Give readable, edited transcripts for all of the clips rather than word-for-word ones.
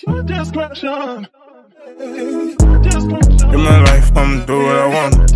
In my life, I'ma do what I want.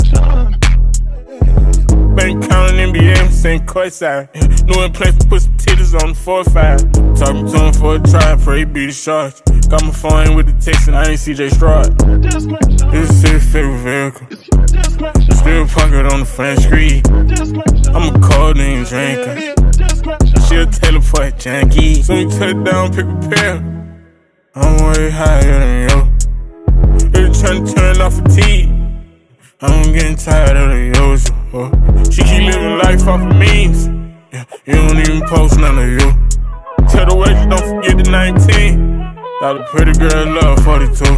Been counting NBA, same courtside. New in place, put some titties on the 4-5. Talking to him for a try, pray he beat the shots. Got my phone with the text and I ain't CJ Stroud. This is his favorite vehicle. Still pocket on the French screen. I'm a codeine drinker. She'll teleport junkie. Soon you touch down, pick a pill. I'm way higher than you. They tryna turn off fatigue. I'm getting tired of the usual. She keep living life off of memes. Yeah, you don't even post none of you. Tell the way you don't forget the 19. Got a pretty girl love 42.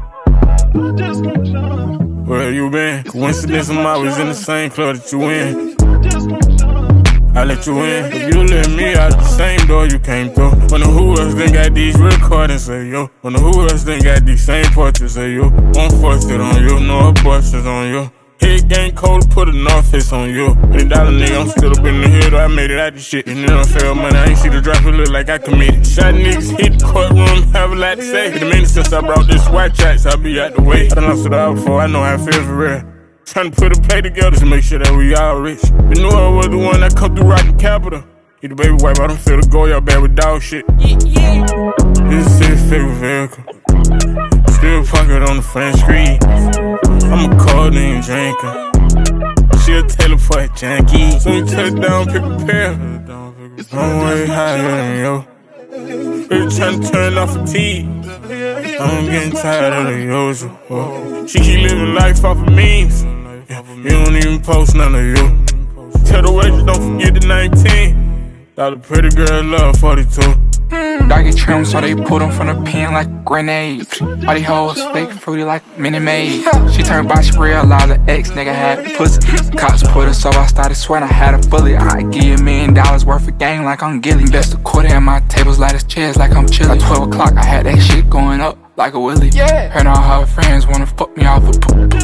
Where you been? Coincidence I'm always in the same club that you in. I let you in. If you let me out the same door you came through. Wonder who else then got these recordings of you. Wonder who else then got these same portraits of you. Won't force it on you, no abortions on you. Head game cold, put a North Face on you. $100 nigga, I'm still up in the hood, I made it out the shit. And then I fell money, I ain't see the drop, it look like I committed. Shot niggas, hit the courtroom, have a lot to say. Been a minute since I brought this white tracks, I'll be out the way. I done lost it all before, I know how I feel for real. Tryna put a play together to make sure that we all rich. But knew I was the one that come through rockin' capital. Eat the baby wipe, I don't feel the go, y'all bad with dog shit. This is his favorite vehicle. Still pocket on the French screen. I'm a codeine drinker. She'll teleport junkie. Soon you touch down, pick a pill. I'm way higher than you. They tryna turn off fatigue. I'm getting tired of the usual. She keep living life off of memes. Yeah, you don't even post none of you. Tell the way you don't forget the 19. Got a pretty girl love 42. Doggy trim, so they put them from the pen like grenades. All these hoes fake fruity like Minnie Maid. She turned by, she realized the ex-nigga had pussy. Cops put her, so I started sweating, I had a bullet. I give you $1 million worth of game like I'm Gilly. Best a quarter in my tables, light as chairs like I'm chilly. At 12 o'clock, I had that shit going up like a willy. Heard all her friends wanna fuck me off a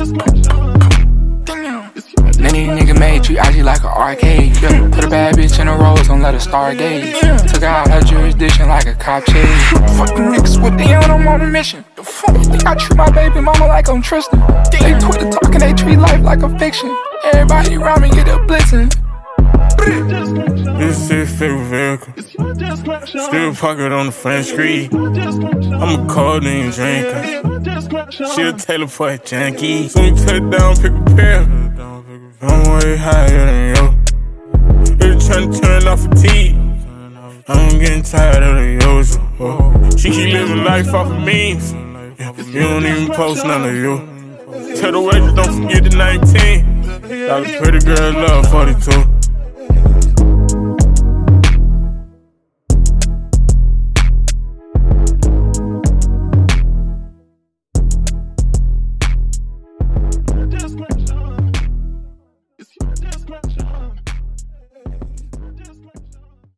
Then these niggas made you IG like an arcade. Put a bad bitch in a rose, don't let her stargaze. Took out her jurisdiction like a cop chase. Fuck them niggas with the on, I'm on a mission. The fuck you think I treat my baby mama like I'm Tristan? They Twitter talking, they treat life like a fiction. Everybody around me get a blitzing. This is his favorite vehicle. Still pocket on the French screen. I'm a codeine drinker. She'll teleport junkie. Soon you touch down, pick a pill. I'm way higher than you. They tryna turn off fatigue. I'm getting tired of the usual. She keep living life off of memes. Yeah, you don't even post none of you. Tell the way you don't forget the 19. Got a pretty girl love 42.